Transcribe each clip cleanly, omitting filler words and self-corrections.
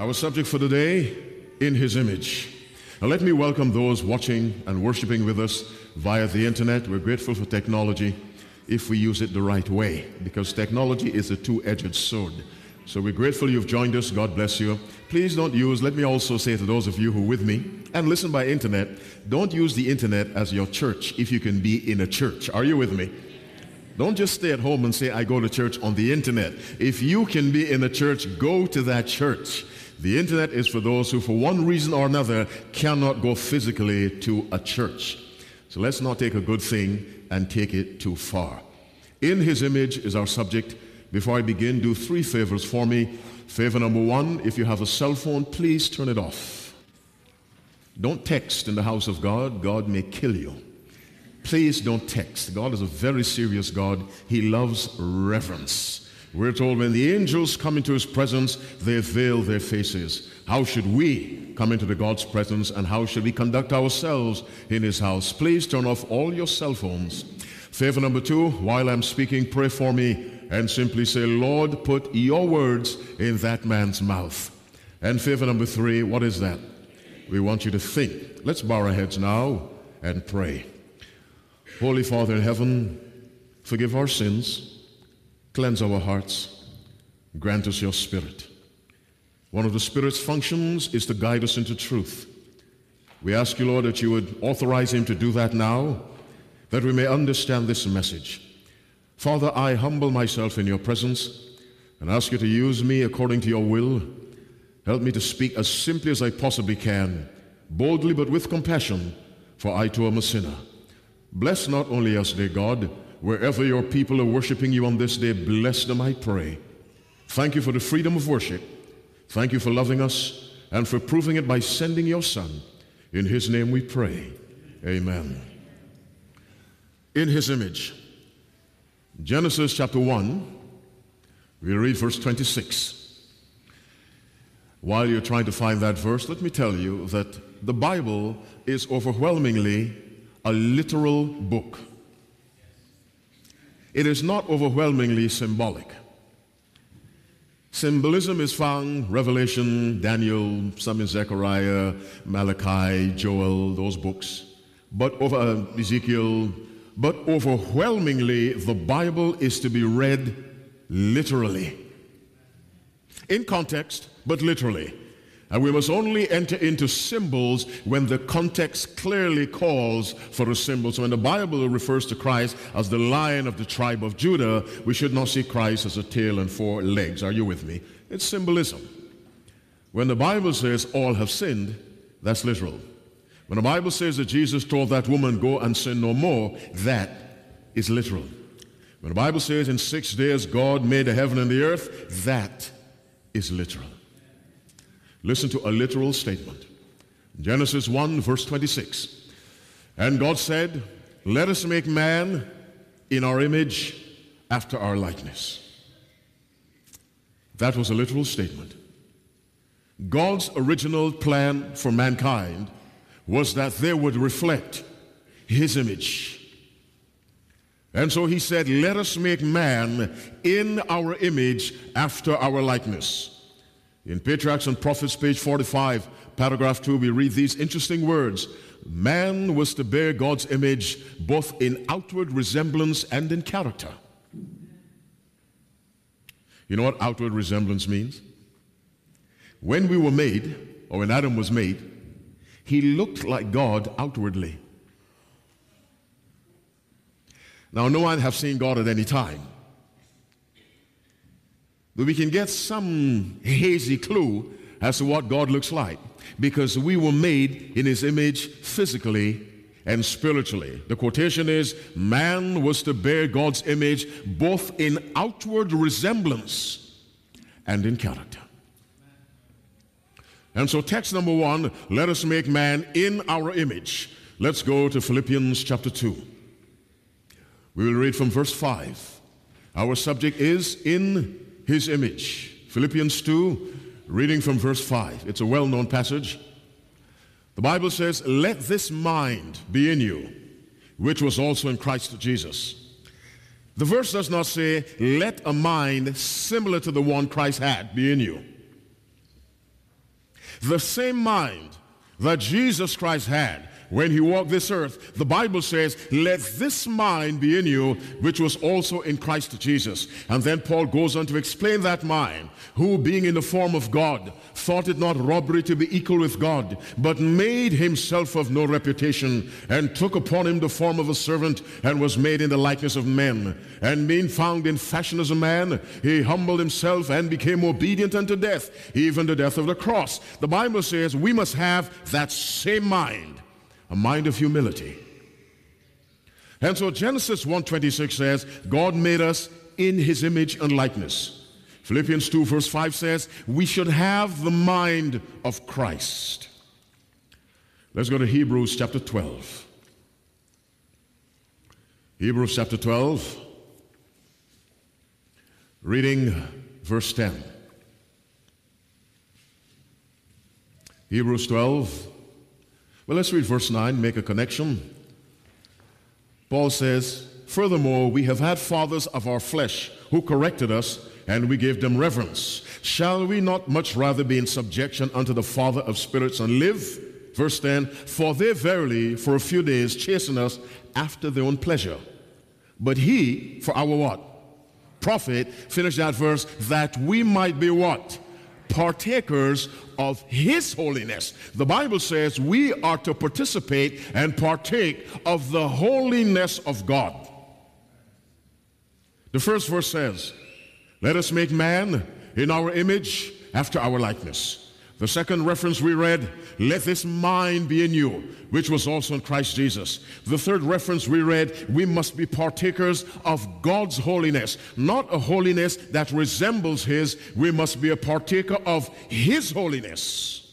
Our subject for today, in His image. Now let me welcome those watching and worshiping with us via the internet. We're grateful for technology if we use it the right way, because technology is a two-edged sword. So we're grateful you've joined us. God bless you. Please don't use, let me also say to those of you who are with me and listen by internet, don't use the internet as your church if you can be in a church. Are you with me? Don't just stay at home and say, I go to church on the internet. If you can be in a church, go to that church. The internet is for those who, for one reason or another, cannot go physically to a church. So let's not take a good thing and take it too far. In His image is our subject. Before I begin, do three favors for me. Favor number one, if you have a cell phone, please turn it off. Don't text in the house of God. God may kill you. Please don't text. God is a very serious God. He loves reverence. We're told when the angels come into His presence, they veil their faces. How should we come into the God's presence, and how should we conduct ourselves in His house? Please turn off all your cell phones. Favor number two, while I'm speaking, pray for me and simply say, Lord, put your words in that man's mouth. And favor number three, what is that? We want you to think. Let's bow our heads now and pray. Holy Father in heaven, forgive our sins. Cleanse our hearts. Grant us your Spirit. One of the Spirit's functions is to guide us into truth. We ask you, Lord, that you would authorize Him to do that now, that we may understand this message. Father, I humble myself in your presence and ask you to use me according to your will. Help me to speak as simply as I possibly can, boldly but with compassion, for I too am a sinner. Bless not only us, dear God, wherever your people are worshiping you on this day, bless them, I pray. Thank you for the freedom of worship. Thank you for loving us and for proving it by sending your Son. In His name we pray. Amen. In His image. Genesis chapter 1, we read verse 26. While you're trying to find that verse, let me tell you that the Bible is overwhelmingly a literal book. It is not overwhelmingly symbolic. Symbolism is found Revelation, Daniel, some in Zechariah, Malachi, Joel, those books, but over Ezekiel. But overwhelmingly, the Bible is to be read literally. In context, but literally. And we must only enter into symbols when the context clearly calls for a symbol. So when the Bible refers to Christ as the Lion of the tribe of Judah, we should not see Christ as a tail and four legs. Are you with me? It's symbolism. When the Bible says all have sinned, that's literal. When the Bible says that Jesus told that woman, go and sin no more, that is literal. When the Bible says in 6 days God made the heaven and the earth, that is literal. Listen to a literal statement. Genesis 1, verse 26. And God said, let us make man in our image after our likeness. That was a literal statement. God's original plan for mankind was that they would reflect His image. And so He said, let us make man in our image after our likeness. In Patriarchs and Prophets, page 45, paragraph 2, we read these interesting words. Man was to bear God's image both in outward resemblance and in character. You know what outward resemblance means? When we were made, or when Adam was made, he looked like God outwardly. Now, no one has seen God at any time. But we can get some hazy clue as to what God looks like, because we were made in His image physically and spiritually. The quotation is, man was to bear God's image both in outward resemblance and in character. And so text number one, let us make man in our image. Let's go to Philippians chapter 2. We will read from verse 5. Our subject is in His image. Philippians 2, reading from verse 5. It's a well-known passage. The Bible says, let this mind be in you, which was also in Christ Jesus. The verse does not say, let a mind similar to the one Christ had be in you. The same mind that Jesus Christ had when he walked this earth, the Bible says, let this mind be in you, which was also in Christ Jesus. And then Paul goes on to explain that mind, who being in the form of God, thought it not robbery to be equal with God, but made himself of no reputation, and took upon him the form of a servant, and was made in the likeness of men. And being found in fashion as a man, he humbled himself and became obedient unto death, even the death of the cross. The Bible says we must have that same mind, a mind of humility. And so Genesis 1:26 says, God made us in his image and likeness. Philippians 2 verse 5 says, we should have the mind of Christ. Let's go to Hebrews chapter 12. Hebrews chapter 12, reading verse 10. Hebrews 12. Well, let's read verse 9, make a connection. Paul says, furthermore, we have had fathers of our flesh who corrected us, and we gave them reverence. Shall we not much rather be in subjection unto the Father of spirits and live? Verse 10, for they verily for a few days chasten us after their own pleasure. But he, for our what? Profit, finish that verse, that we might be what? Partakers of his holiness. The Bible says we are to participate and partake of the holiness of God. The first verse says, let us make man in our image after our likeness. The second reference we read, let this mind be in you, which was also in Christ Jesus. The third reference we read, we must be partakers of God's holiness, not a holiness that resembles his. We must be a partaker of his holiness.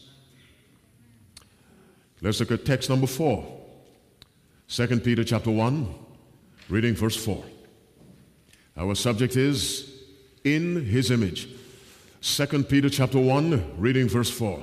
Let's look at text number 4. 2 Peter chapter 1, reading verse 4. Our subject is in his image. 2 Peter chapter 1, reading verse 4.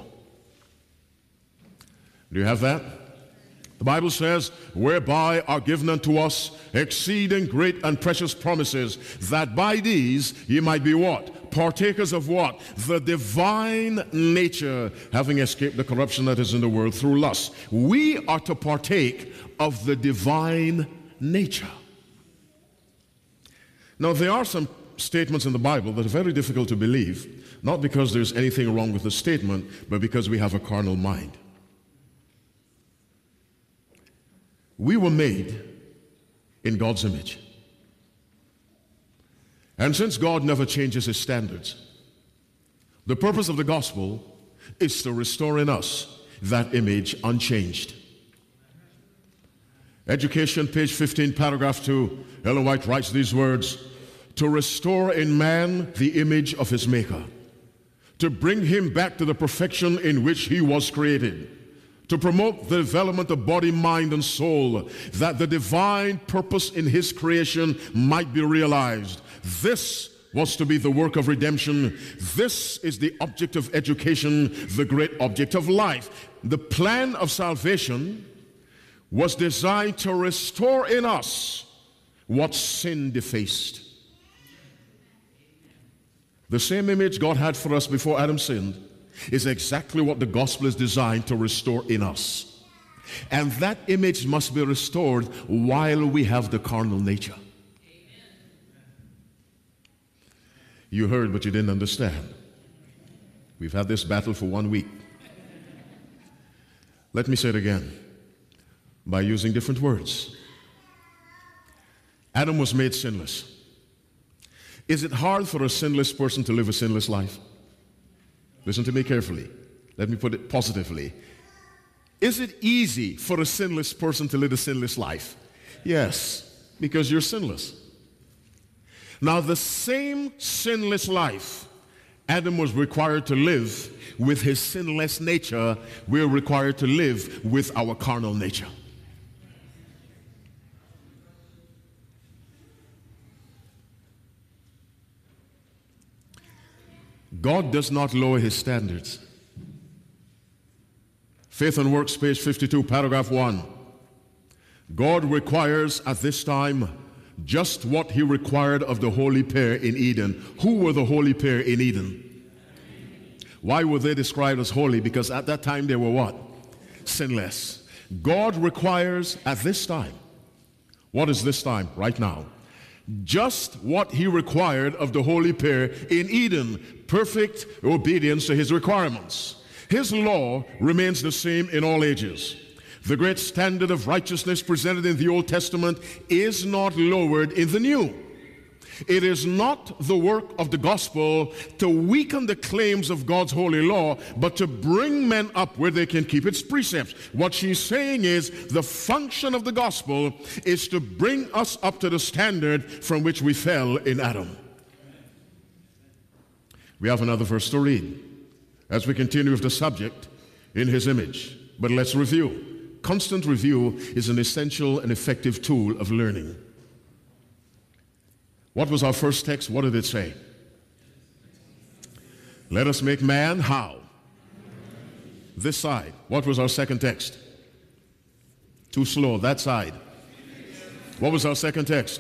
Do you have that? The Bible says, whereby are given unto us exceeding great and precious promises, that by these ye might be what? Partakers of what? The divine nature, having escaped the corruption that is in the world through lust. We are to partake of the divine nature. Now, there are some statements in the Bible that are very difficult to believe, not because there's anything wrong with the statement, but because we have a carnal mind. We were made in God's image. And since God never changes his standards, the purpose of the gospel is to restore in us that image unchanged. Education, page 15, paragraph 2, Ellen White writes these words, to restore in man the image of his maker, to bring him back to the perfection in which he was created, to promote the development of body, mind, and soul, that the divine purpose in his creation might be realized. This was to be the work of redemption. This is the object of education, the great object of life. The plan of salvation was designed to restore in us what sin defaced. The same image God had for us before Adam sinned is exactly what the gospel is designed to restore in us. And that image must be restored while we have the carnal nature. You heard, but you didn't understand. We've had this battle for 1 week. Let me say it again by using different words. Adam was made sinless. Is it hard for a sinless person to live a sinless life? Listen to me carefully. Let me put it positively. Is it easy for a sinless person to live a sinless life? Yes, because you're sinless. Now, the same sinless life Adam was required to live with his sinless nature, we're required to live with our carnal nature. God does not lower his standards. Faith and Works, page 52, paragraph 1. God requires at this time just what he required of the holy pair in Eden. Who were the holy pair in Eden? Why were they described as holy? Because at that time they were what? Sinless. God requires at this time, what is this time? Right now. Just what he required of the holy pair in Eden, perfect obedience to his requirements. His law remains the same in all ages. The great standard of righteousness presented in the Old Testament is not lowered in the New. It is not the work of the gospel to weaken the claims of God's holy law, but to bring men up where they can keep its precepts. What she's saying is the function of the gospel is to bring us up to the standard from which we fell in Adam. We have another verse to read as we continue with the subject, in his image. But let's review. Constant review is an essential and effective tool of learning. What was our first text? What did it say? Let us make man how? This side. What was our second text? Too slow. That side. What was our second text?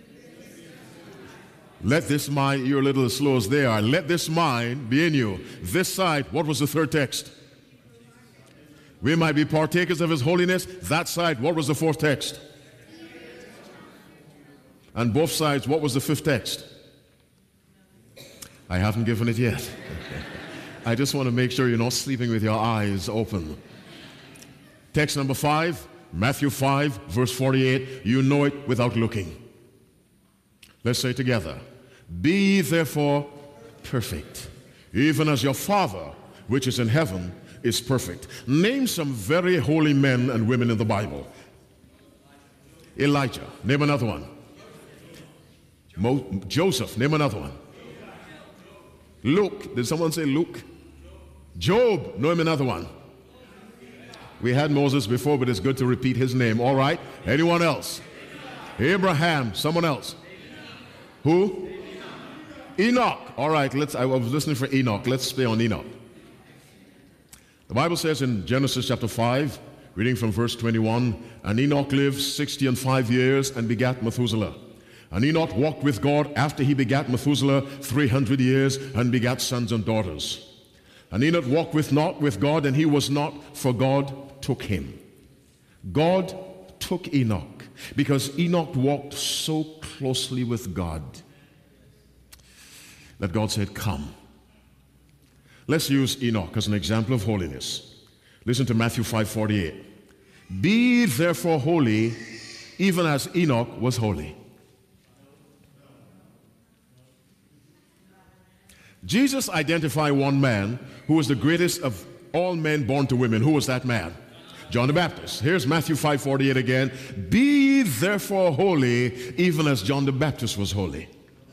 Let this mind, you're a little as slow as they are. Let this mind be in you. This side. What was the third text? We might be partakers of his holiness. That side. What was the fourth text? And both sides, what was the fifth text? I haven't given it yet. I just want to make sure you're not sleeping with your eyes open. Text number 5, Matthew 5, verse 48. You know it without looking. Let's say together. Be therefore perfect, even as your Father, which is in heaven, is perfect. Name some very holy men and women in the Bible. Elijah. Name another one. Joseph, name another one. Luke, did someone say Luke? Job, name another one. We had Moses before, but it's good to repeat his name. All right, anyone else? Abraham, someone else. Who? Enoch. All right, I was listening for Enoch. Let's stay on Enoch. The Bible says in Genesis chapter 5, reading from verse 21, and Enoch lived 65 years and begat Methuselah. And Enoch walked with God after he begat Methuselah 300 years and begat sons and daughters. And Enoch walked not with God, and he was not, for God took him. God took Enoch because Enoch walked so closely with God that God said, come. Let's use Enoch as an example of holiness. Listen to Matthew 5:48. Be therefore holy, even as Enoch was holy. Jesus identified one man who was the greatest of all men born to women. Who was that man? John the Baptist. Here's Matthew 5:48 again. Be therefore holy, even as John the Baptist was holy.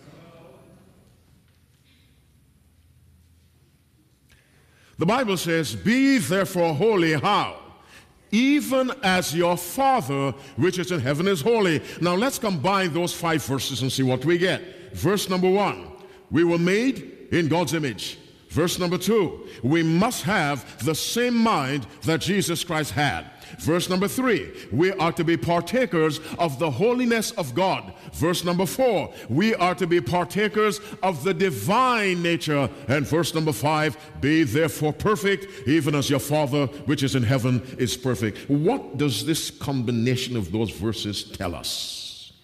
The Bible says, be therefore holy, how? Even as your Father which is in heaven is holy. Now let's combine those 5 verses and see what we get. Verse number 1, we were made in God's image. Verse number 2, we must have the same mind that Jesus Christ had. Verse number 3, we are to be partakers of the holiness of God. Verse number 4, we are to be partakers of the divine nature. And verse number 5, be therefore perfect, even as your Father which is in heaven is perfect. What does this combination of those verses tell us?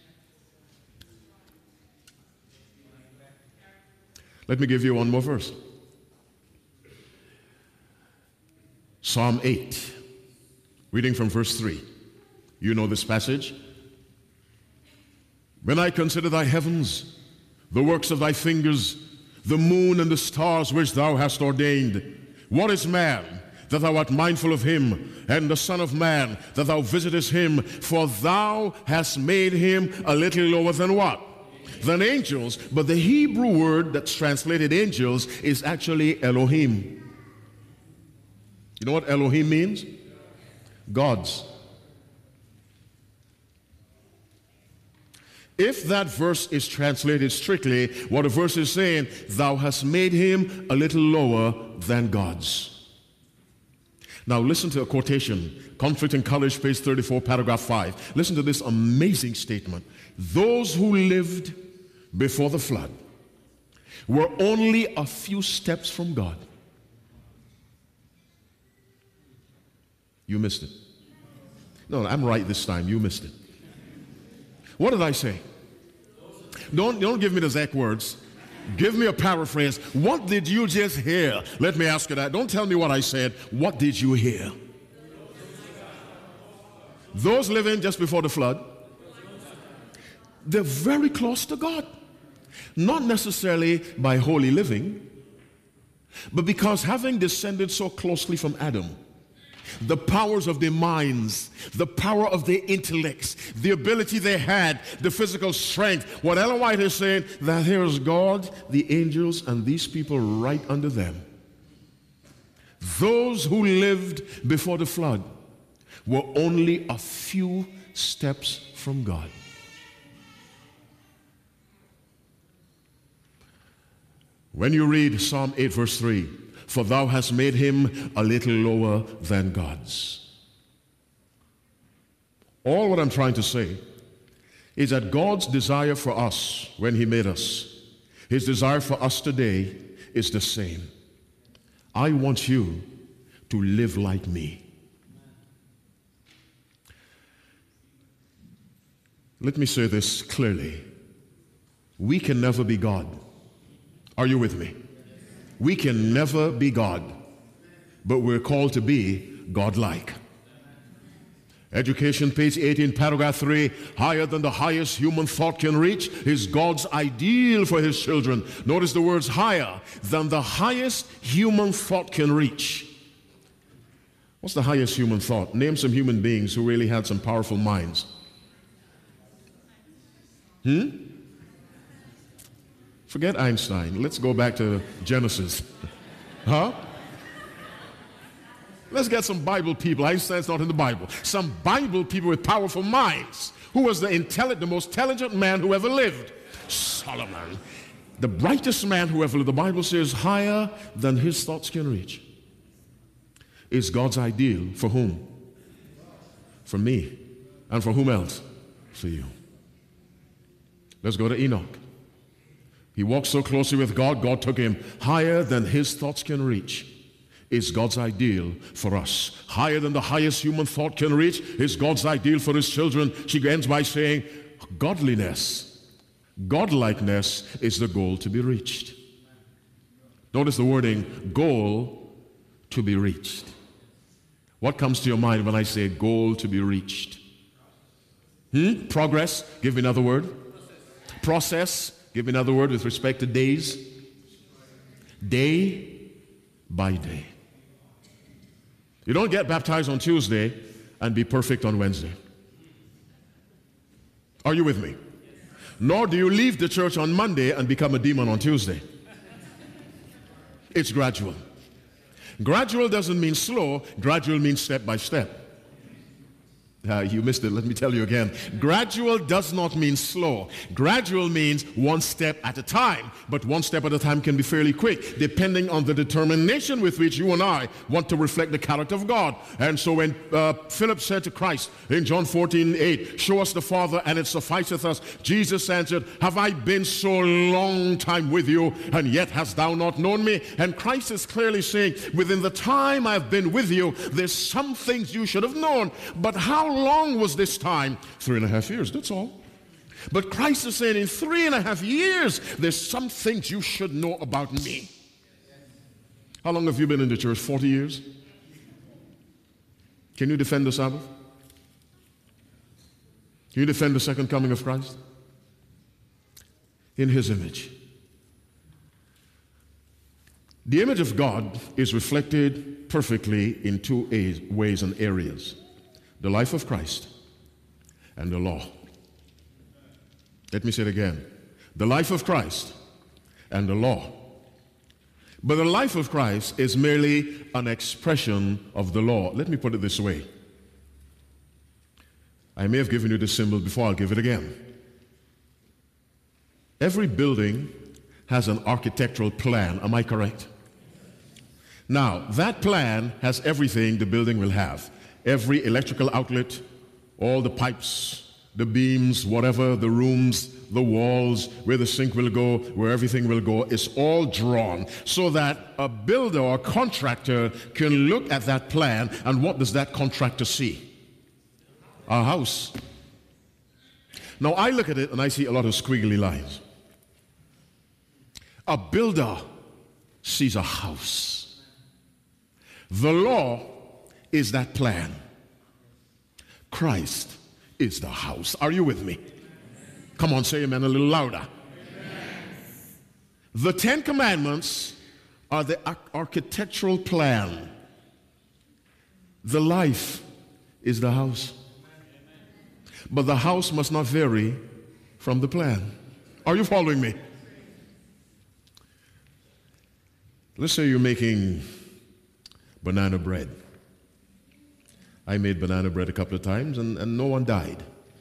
Let me give you one more verse. Psalm 8, reading from verse 3. You know this passage. When I consider thy heavens, the works of thy fingers, the moon and the stars which thou hast ordained. What is man that thou art mindful of him, and the Son of Man that thou visitest him? For thou hast made him a little lower than what? Than angels. But the Hebrew word that's translated angels is actually Elohim. You know what Elohim means? Gods. If that verse is translated strictly, what the verse is saying, thou hast made him a little lower than gods. Now listen to a quotation, Conflict in College, page 34, paragraph 5. Listen to this amazing statement. Those who lived before the flood were only a few steps from God. You missed it. No, I'm right this time. You missed it. What did I say? Don't give me the exact words. Give me a paraphrase. What did you just hear? Let me ask you that. Don't tell me what I said. What did you hear? Those living just before the flood, they're very close to God. Not necessarily by holy living, but because having descended so closely from Adam, the powers of their minds, the power of their intellects, the ability they had, the physical strength. What Ellen White is saying, that here is God, the angels, and these people right under them. Those who lived before the flood were only a few steps from God. When you read Psalm 8 verse 3, for thou hast made him a little lower than gods. All what I'm trying to say is that God's desire for us when he made us, his desire for us today is the same. I want you to live like me. Let me say this clearly. We can never be God. Are you with me? We can never be God, but we're called to be God-like. Education, page 18, paragraph 3, higher than the highest human thought can reach is God's ideal for his children. Notice the words higher than the highest human thought can reach. What's the highest human thought? Name some human beings who really had some powerful minds. Forget Einstein. Let's go back to Genesis. Let's get some Bible people. Einstein's not in the Bible. Some Bible people with powerful minds. Who was the most intelligent man who ever lived? Solomon. The brightest man who ever lived. The Bible says higher than his thoughts can reach is God's ideal. For whom? For me. And for whom else? For you. Let's go to Enoch. He walked so closely with God, God took him higher than his thoughts can reach. Is God's ideal for us. Higher than the highest human thought can reach is God's ideal for his children. She ends by saying, godliness, godlikeness is the goal to be reached. Notice the wording, goal to be reached. What comes to your mind when I say goal to be reached? Progress, give me another word. Process. Give me another word with respect to days. Day by day. You don't get baptized on Tuesday and be perfect on Wednesday. Are you with me? Nor do you leave the church on Monday and become a demon on Tuesday. It's gradual. Gradual doesn't mean slow. Gradual means step by step. You missed it. Let me tell you again. Gradual does not mean slow. Gradual means one step at a time. But one step at a time can be fairly quick, depending on the determination with which you and I want to reflect the character of God. And so when Philip said to Christ in John 14:8, show us the Father and it sufficeth us, Jesus answered, have I been so long time with you, and yet hast thou not known me? And Christ is clearly saying, within the time I've been with you, there's some things you should have known. But how long was this time? 3.5 years, that's all. But Christ is saying in 3.5 years, there's some things you should know about me. How long have you been in the church? 40 years? Can you defend the Sabbath? Can you defend the second coming of Christ? In his image. The image of God is reflected perfectly in two ways and areas. The life of Christ and the law. Let me say it again. The life of Christ and the law. But the life of Christ is merely an expression of the law. Let me put it this way. I may have given you the symbol before, I'll give it again. Every building has an architectural plan, am I correct? Now, that plan has everything the building will have. Every electrical outlet, all the pipes, the beams, whatever, the rooms, the walls, where the sink will go, where everything will go, is all drawn so that a builder or contractor can look at that plan, and what does that contractor see? A house. Now I look at it and I see a lot of squiggly lines. A builder sees a house. The law is that plan. Christ is the house. Are you with me? Come on, say amen a little louder. Amen. The Ten Commandments are the architectural plan. The life is the house. But the house must not vary from the plan. Are you following me? Let's say you're making banana bread. I made banana bread a couple of times and no one died.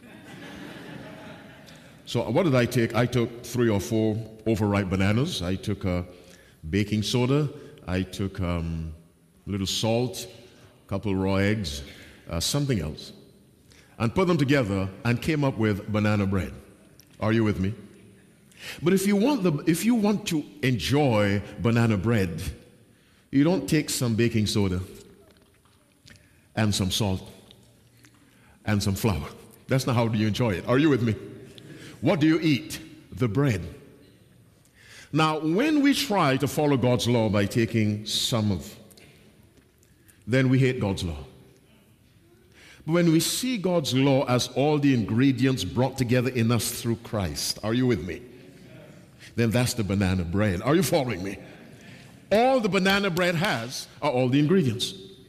So what did I take? I took 3 or 4 overripe bananas. I took baking soda. I took a little salt, a couple raw eggs, something else, and put them together and came up with banana bread. Are you with me? But if you want to enjoy banana bread, you don't take some baking soda and some salt and some flour. That's not how you enjoy it. Are you with me? What do you eat? The bread. Now, when we try to follow God's law by taking some of, then we hate God's law. But when we see God's law as all the ingredients brought together in us through Christ, are you with me? Then that's the banana bread. Are you following me? All the banana bread has are all the ingredients.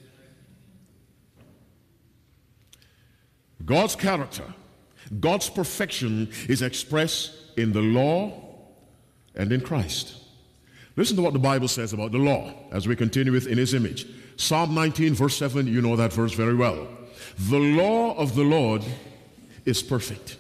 God's character, God's perfection is expressed in the law and in Christ. Listen to what the Bible says about the law as we continue with in His image. Psalm 19 verse 7, you know that verse very well. The law of the Lord is perfect,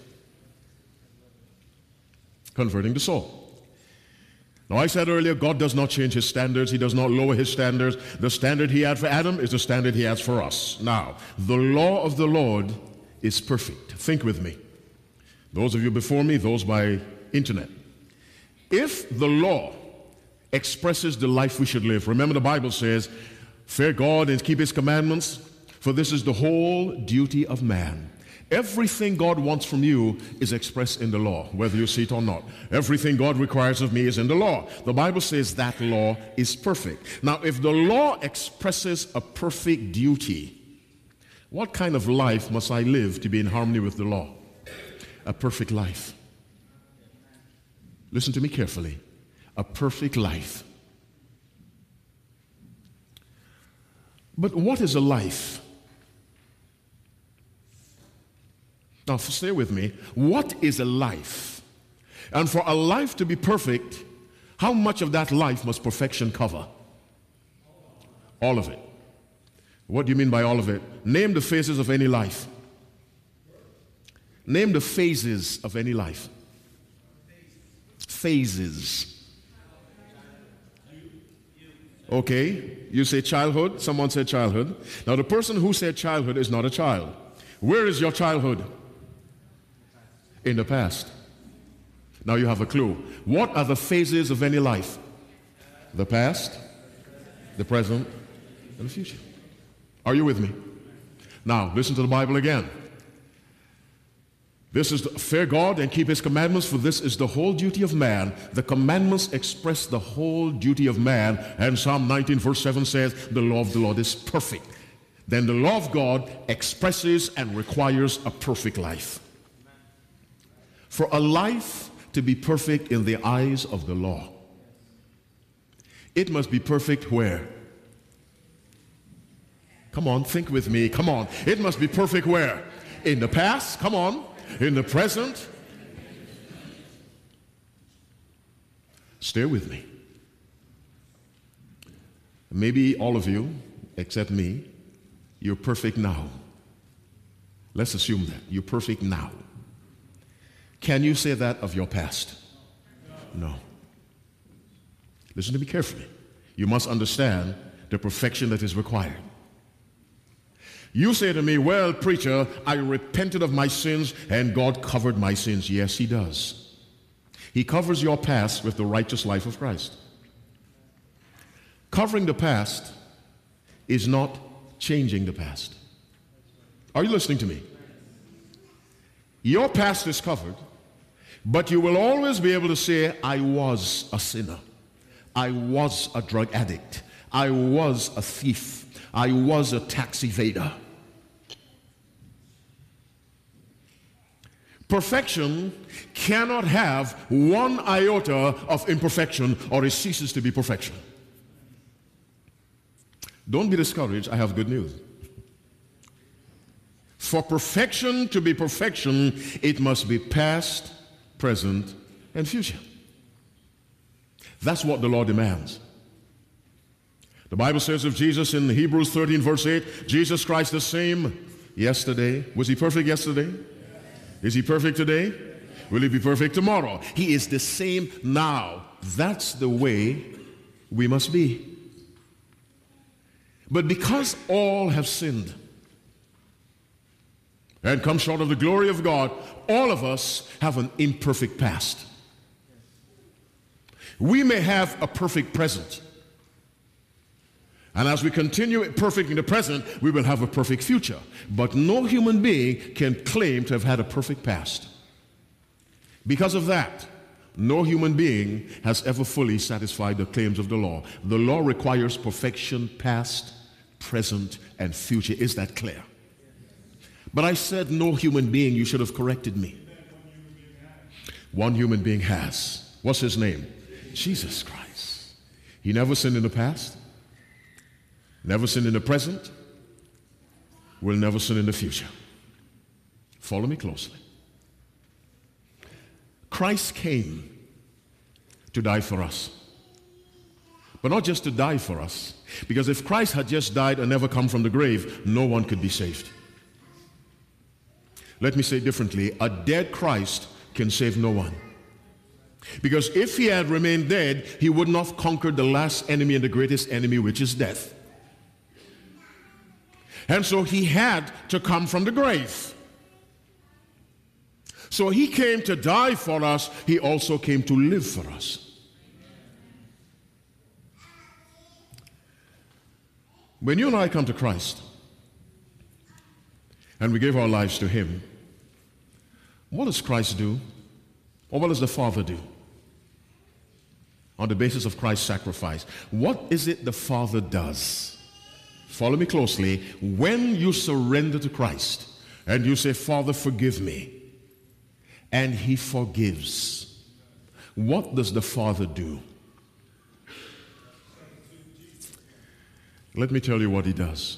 converting the soul. Now I said earlier, God does not change His standards. He does not lower His standards. The standard He had for Adam is the standard He has for us. Now, the law of the Lord is perfect. Think with me. Those of you before me, those by internet. If the law expresses the life we should live, remember the Bible says, fear God and keep His commandments, for this is the whole duty of man. Everything God wants from you is expressed in the law, whether you see it or not. Everything God requires of me is in the law. The Bible says that law is perfect. Now, if the law expresses a perfect duty, what kind of life must I live to be in harmony with the law? A perfect life. Listen to me carefully. A perfect life. But what is a life? Now, stay with me. What is a life? And for a life to be perfect, how much of that life must perfection cover? All of it. What do you mean by all of it? Name the phases of any life. Name the phases of any life. Phases. Okay, you say childhood. Someone said childhood. Now, the person who said childhood is not a child. Where is your childhood? In the past. Now you have a clue. What are the phases of any life? The past, the present, and the future. Are you with me? Now, listen to the Bible again. This is fear God and keep His commandments, for this is the whole duty of man. The commandments express the whole duty of man. And Psalm 19 verse 7 says, the law of the Lord is perfect. Then the law of God expresses and requires a perfect life. For a life to be perfect in the eyes of the law, it must be perfect where? Come on, think with me. Come on. It must be perfect where? In the past. Come on. In the present. Stay with me. Maybe all of you, except me, you're perfect now. Let's assume that. You're perfect now. Can you say that of your past? No. Listen to me carefully. You must understand the perfection that is required. You say to me, well, preacher, I repented of my sins and God covered my sins. Yes, he does. He covers your past with the righteous life of Christ. Covering the past is not changing the past. Are you listening to me? Your past is covered, but you will always be able to say, I was a sinner. I was a drug addict. I was a thief. I was a tax evader. Perfection cannot have one iota of imperfection, or it ceases to be perfection. Don't be discouraged. I have good news. For perfection to be perfection, it must be past, present, and future. That's what the law demands. The Bible says of Jesus in Hebrews 13 verse 8, Jesus Christ the same yesterday. Was he perfect yesterday? Is he perfect today? Will he be perfect tomorrow? He is the same now. That's the way we must be. But because all have sinned and come short of the glory of God, all of us have an imperfect past. We may have a perfect present. And as we continue perfect in the present, we will have a perfect future. But no human being can claim to have had a perfect past. Because of that, no human being has ever fully satisfied the claims of the law. The law requires perfection, past, present, and future. Is that clear? But I said no human being. You should have corrected me. One human being has. What's his name? Jesus Christ. He never sinned in the past. Never sin in the present, will never sin in the future. Follow me closely. Christ came to die for us. But not just to die for us, because if Christ had just died and never come from the grave, no one could be saved. Let me say it differently. A dead Christ can save no one. Because if he had remained dead, he would not have conquered the last enemy and the greatest enemy, which is death. And so he had to come from the grave. So he came to die for us. He also came to live for us. When you and I come to Christ and we give our lives to him, what does Christ do? Or what does the Father do? On the basis of Christ's sacrifice. What is it the Father does? Follow me closely. When you surrender to Christ and you say, Father, forgive me, and he forgives, what does the Father do? Let me tell you what he does.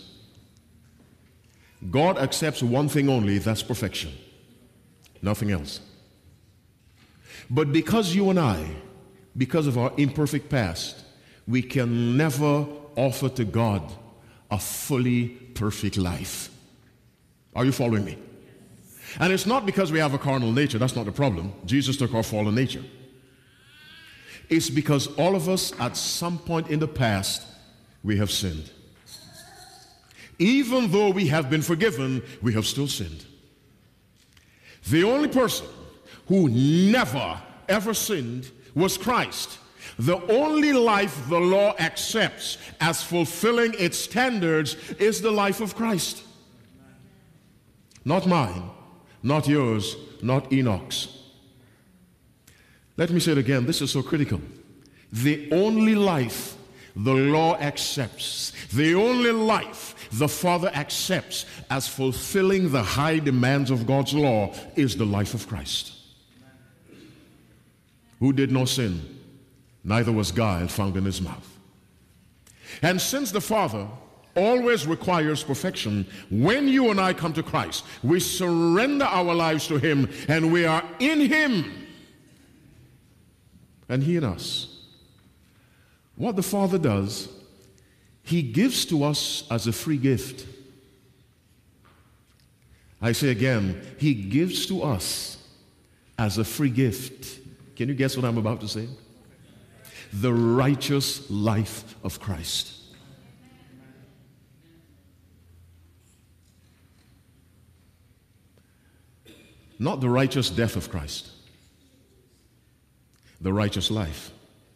God accepts one thing only, that's perfection. Nothing else. But because you and I, because of our imperfect past, we can never offer to God a fully perfect life. Are you following me? And it's not because we have a carnal nature. That's not the problem. Jesus took our fallen nature. It's because all of us at some point in the past we have sinned. Even though we have been forgiven, we have still sinned. The only person who never ever sinned was Christ. The only life the law accepts as fulfilling its standards is the life of Christ. Not mine, not yours, not Enoch's. Let me say it again. This is so critical. The only life the law accepts, the only life the Father accepts as fulfilling the high demands of God's law is the life of Christ, who did no sin, neither was guile found in his mouth. And since the Father always requires perfection, when you and I come to Christ, we surrender our lives to him, and we are in him and he in us. What the Father does, he gives to us as a free gift. I say again, he gives to us as a free gift. Can you guess what I'm about to say? The righteous life of Christ. Not the righteous death of Christ, the righteous life.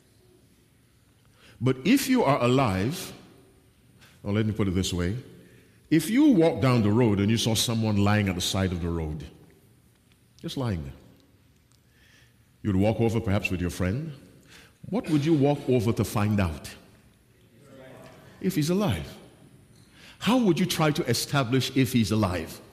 But if you are alive, or let me put it this way, if you walk down the road and you saw someone lying at the side of the road, just lying there, you'd walk over perhaps with your friend. What would you walk over to find out? If he's alive. How would you try to establish if he's alive?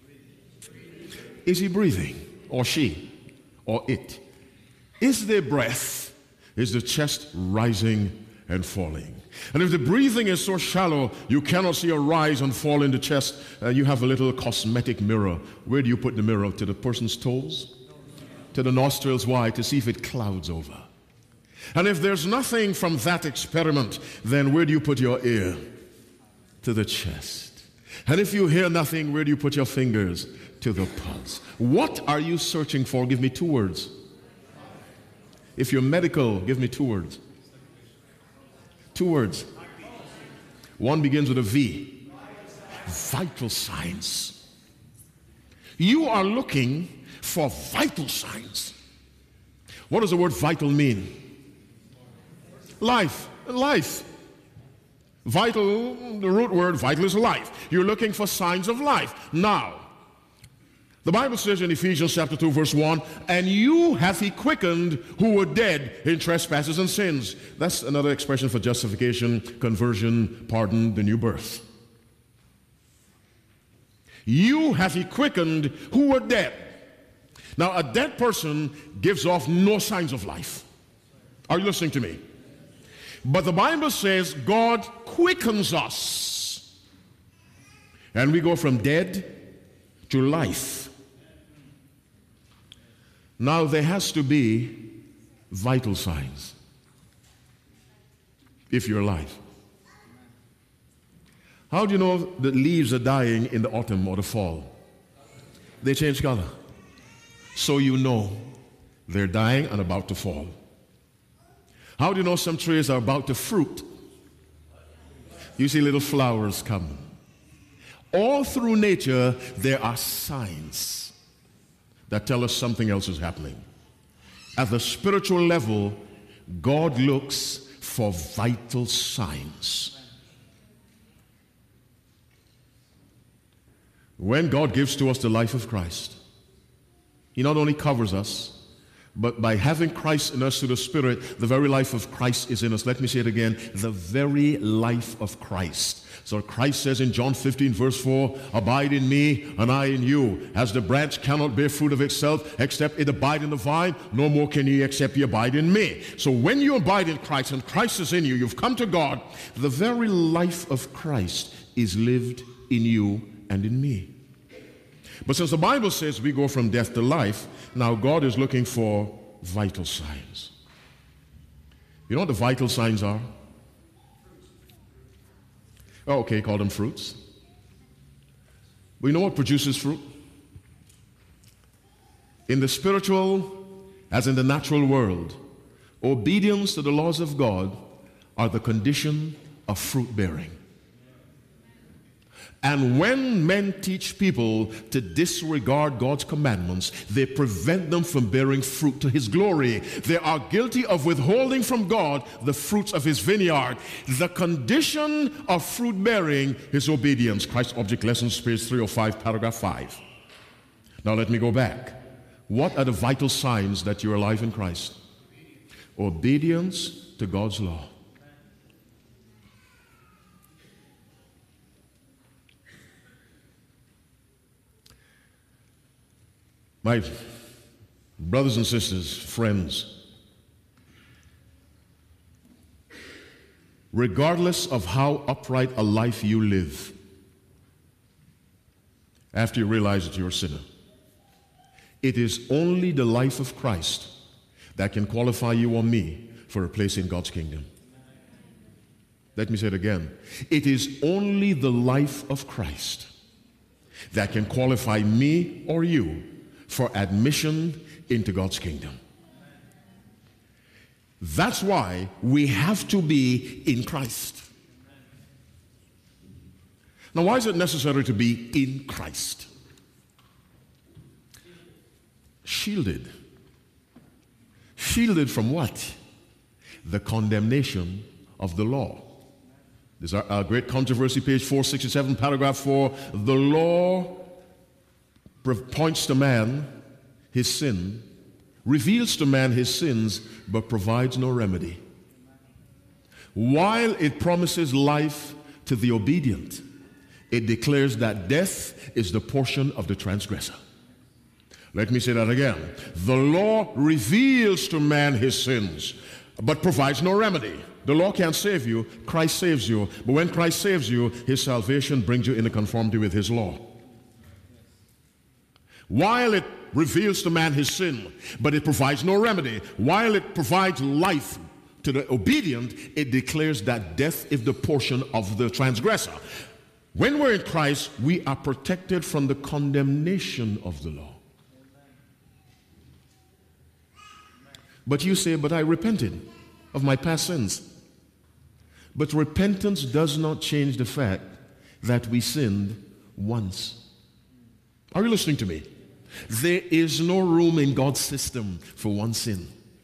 Is he breathing? Or she? Or it? Is there breath? Is the chest rising and falling? And if the breathing is so shallow you cannot see a rise and fall in the chest, you have a little cosmetic mirror. Where do you put the mirror? To the person's toes? To the nostrils. Why? To see if it clouds over. And if there's nothing from that experiment, then where do you put your ear? To the chest. And if you hear nothing, where do you put your fingers? To the pulse. What are you searching for? Give me 2 words. If you're medical, give me 2 words. 2 words. One begins with a V. Vital signs. You are looking for vital signs. What does the word vital mean? Life. Life. Vital, the root word vital is life. You're looking for signs of life. Now, the Bible says in Ephesians chapter 2 verse 1, and you hath he quickened who were dead in trespasses and sins. That's another expression for justification, conversion, pardon, the new birth. You hath he quickened who were dead. Now, a dead person gives off no signs of life. Are you listening to me? But the Bible says God quickens us. And we go from dead to life. Now there has to be vital signs if you're alive. How do you know that leaves are dying in the autumn or the fall? They change color. So you know they're dying and about to fall. How do you know some trees are about to fruit? You see little flowers come. All through nature, there are signs that tell us something else is happening. At the spiritual level, God looks for vital signs. When God gives to us the life of Christ, He not only covers us, but by having Christ in us through the Spirit, the very life of Christ is in us. Let me say it again, the very life of Christ. So Christ says in John 15 verse 4, abide in me and I in you. As the branch cannot bear fruit of itself except it abide in the vine, no more can ye except ye abide in me. So when you abide in Christ and Christ is in you, you've come to God, the very life of Christ is lived in you and in me. But since the Bible says we go from death to life, now God is looking for vital signs. You know what the vital signs are? Oh, okay, call them fruits. But you know what produces fruit? In the spiritual as in the natural world, obedience to the laws of God are the condition of fruit bearing. And when men teach people to disregard God's commandments, they prevent them from bearing fruit to His glory. They are guilty of withholding from God the fruits of His vineyard. The condition of fruit bearing is obedience. Christ Object Lessons, page 305, paragraph 5. Now let me go back. What are the vital signs that you're alive in Christ? Obedience to God's law. My brothers and sisters, friends, regardless of how upright a life you live, after you realize that you're a sinner, it is only the life of Christ that can qualify you or me for a place in God's kingdom. Let me say it again. It is only the life of Christ that can qualify me or you for admission into God's kingdom. That's why we have to be in Christ. Now, why is it necessary to be in Christ? shielded. Shielded from what? The condemnation of the law. This is our great controversy, page 467, paragraph 4. The law points to man his sin, reveals to man his sins, but provides no remedy. While it promises life to the obedient, it declares that death is the portion of the transgressor. Let me say that again. The law reveals to man his sins, but provides no remedy. The law can't save you. Christ saves you. But when Christ saves you, his salvation brings you into conformity with his law. While it reveals to man his sin, but it provides no remedy. While it provides life to the obedient, it declares that death is the portion of the transgressor. When we're in Christ, we are protected from the condemnation of the law. But you say, but I repented of my past sins. But repentance does not change the fact that we sinned once. Are you listening to me? There is no room in God's system for one sin.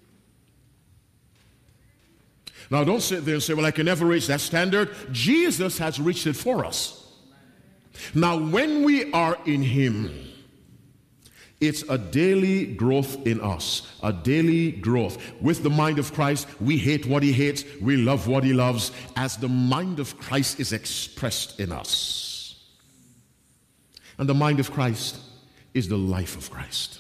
Now don't sit there and say, well, I can never reach that standard. Jesus has reached it for us. Now when we are in him, it's a daily growth in us, a daily growth. With the mind of Christ, we hate what he hates, we love what he loves, as the mind of Christ is expressed in us. And the mind of Christ is the life of Christ.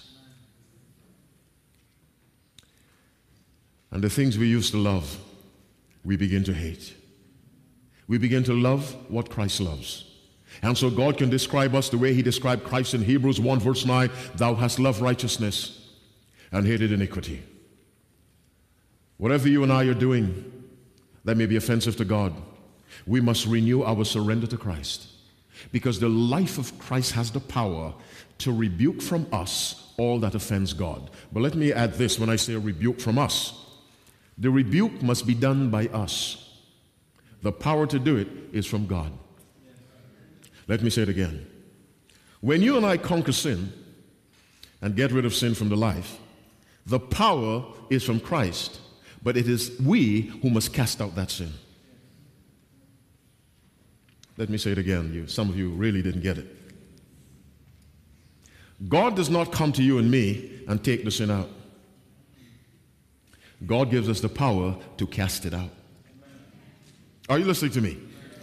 And the things we used to love, we begin to hate. We begin to love what Christ loves. And so God can describe us the way he described Christ in Hebrews 1 verse 9, thou hast loved righteousness and hated iniquity. Whatever you and I are doing that may be offensive to God, we must renew our surrender to Christ, because the life of Christ has the power to rebuke from us all that offends God. But let me add this when I say a rebuke from us. The rebuke must be done by us. The power to do it is from God. Let me say it again. When you and I conquer sin and get rid of sin from the life, the power is from Christ, but it is we who must cast out that sin. Let me say it again. Some of you really didn't get it. God does not come to you and me and take the sin out. God gives us the power to cast it out. Are you listening to me?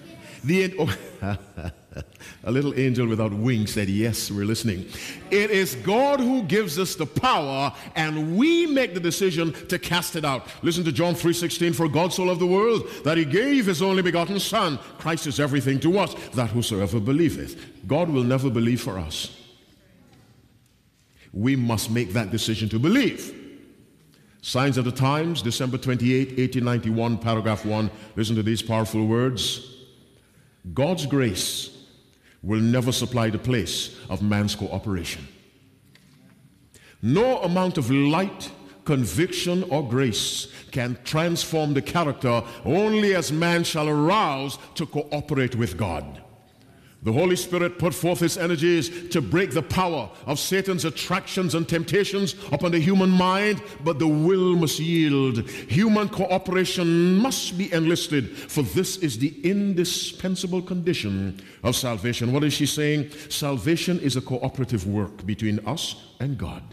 A little angel without wings said, yes, we're listening. It is God who gives us the power, and we make the decision to cast it out. Listen to John 3:16, for God so loved the world that he gave his only begotten Son. Christ is everything to us, that whosoever believeth. God will never believe for us. We must make that decision to believe. Signs of the Times, December 28, 1891, paragraph 1. Listen to these powerful words. God's grace will never supply the place of man's cooperation. No amount of light, conviction, or grace can transform the character only as man shall arouse to cooperate with God. The Holy Spirit put forth his energies to break the power of Satan's attractions and temptations upon the human mind, but the will must yield. Human cooperation must be enlisted, for this is the indispensable condition of salvation. What is she saying? Salvation is a cooperative work between us and God.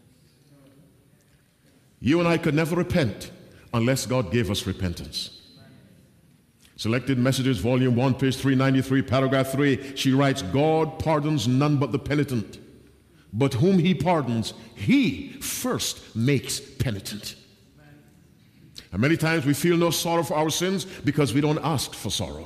You and I could never repent unless God gave us repentance. Selected Messages, Volume 1, page 393, paragraph 3, she writes, God pardons none but the penitent, but whom he pardons, he first makes penitent. And many times we feel no sorrow for our sins because we don't ask for sorrow.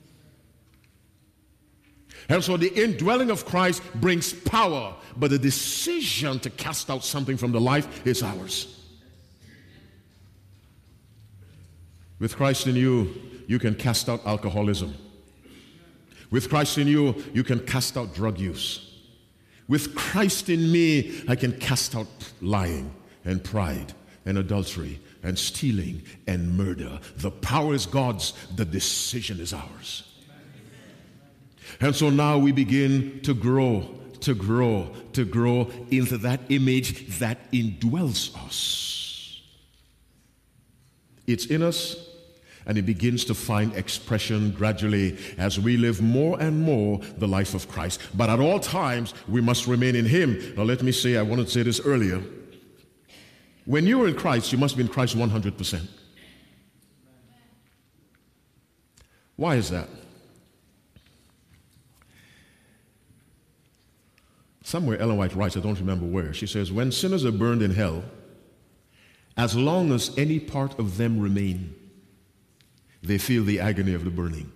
And so the indwelling of Christ brings power, but the decision to cast out something from the life is ours. With Christ in you, you can cast out alcoholism. With Christ in you, you can cast out drug use. With Christ in me, I can cast out lying and pride and adultery and stealing and murder. The power is God's, the decision is ours. And so now we begin to grow to grow into that image that indwells us. It's in us, and it begins to find expression gradually as we live more and more the life of Christ. But at all times, we must remain in Him. Now let me say, I wanted to say this earlier. When you are in Christ, you must be in Christ 100%. Why is that? Somewhere Ellen White writes, I don't remember where, she says, when sinners are burned in hell, as long as any part of them remain, they feel the agony of the burning.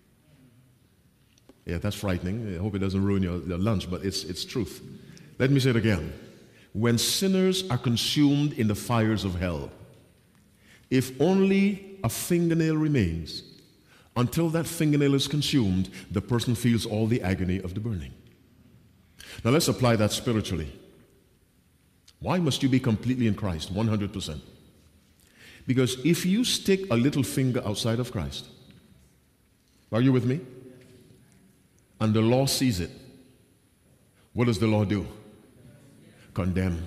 Yeah, that's frightening. I hope it doesn't ruin your lunch, but it's truth. Let me say it again. When sinners are consumed in the fires of hell, if only a fingernail remains, until that fingernail is consumed, the person feels all the agony of the burning. Now let's apply that spiritually. Why must you be completely in Christ, 100%? Because if you stick a little finger outside of Christ, are you with me? And the law sees it, what does the law do? Condemn.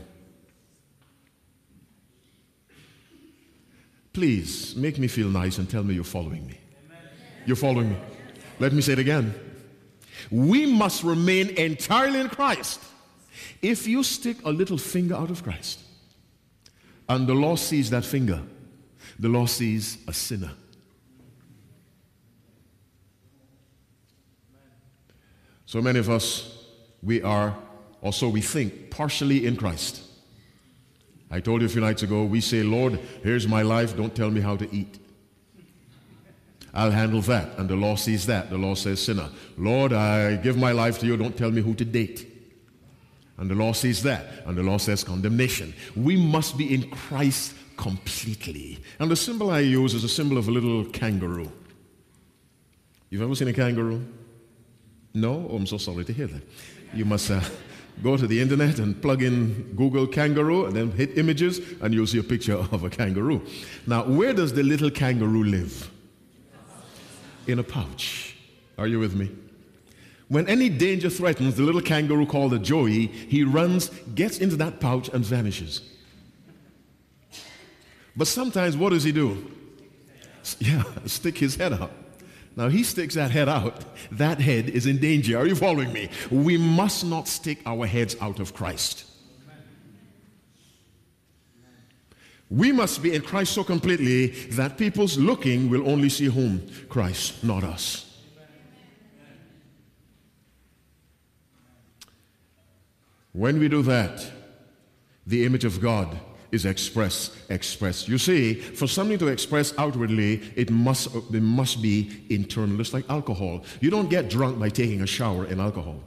Please make me feel nice and tell me you're following me. You're following me. Let me say it again. We must remain entirely in Christ. If you stick a little finger out of Christ and the law sees that finger, the law sees a sinner. So many of us, we are, or so we think, partially in Christ. I told you a few nights ago, we say, Lord, here's my life, don't tell me how to eat. I'll handle that. And the law sees that. The law says, sinner. Lord, I give my life to you, don't tell me who to date. And the law sees that. And the law says condemnation. We must be in Christ completely. And the symbol I use is a symbol of a little kangaroo. You've ever seen a kangaroo? No? Oh, I'm so sorry to hear that. You must go to the internet and plug in Google kangaroo and then hit images and you'll see a picture of a kangaroo. Now, where does the little kangaroo live? In a pouch. Are you with me? When any danger threatens, the little kangaroo called a joey, he runs, gets into that pouch and vanishes. But sometimes what does he do? Yeah, stick his head out. Now he sticks that head out. That head is in danger. Are you following me? We must not stick our heads out of Christ. We must be in Christ so completely that people's looking will only see whom? Christ, not us. When we do that, the image of God is expressed. You see, for something to express outwardly, it must be internal. It's like alcohol. You don't get drunk by taking a shower in alcohol.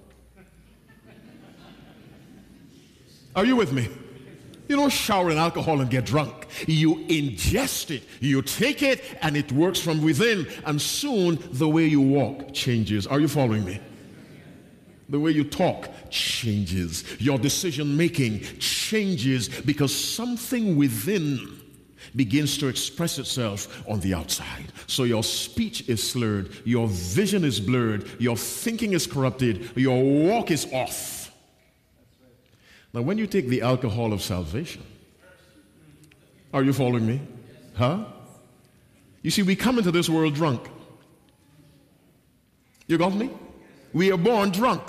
Are you with me? You don't shower in alcohol and get drunk. You ingest it. You take it and it works from within. And soon the way you walk changes. Are you following me? The way you talk changes. Your decision making changes because something within begins to express itself on the outside. So your speech is slurred. Your vision is blurred. Your thinking is corrupted. Your walk is off. Now, when you take the alcohol of salvation, are you following me? Huh? You see, we come into this world drunk. You got me? We are born drunk.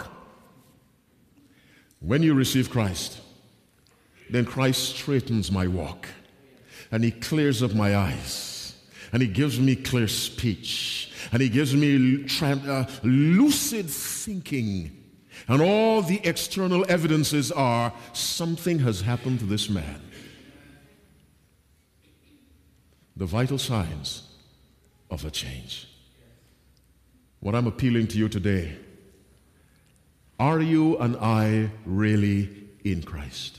When you receive Christ, then Christ straightens my walk, and He clears up my eyes, and He gives me clear speech, and He gives me lucid thinking. And all the external evidences are something has happened to this man. The vital signs of a change. What I'm appealing to you today, are you and I really in Christ?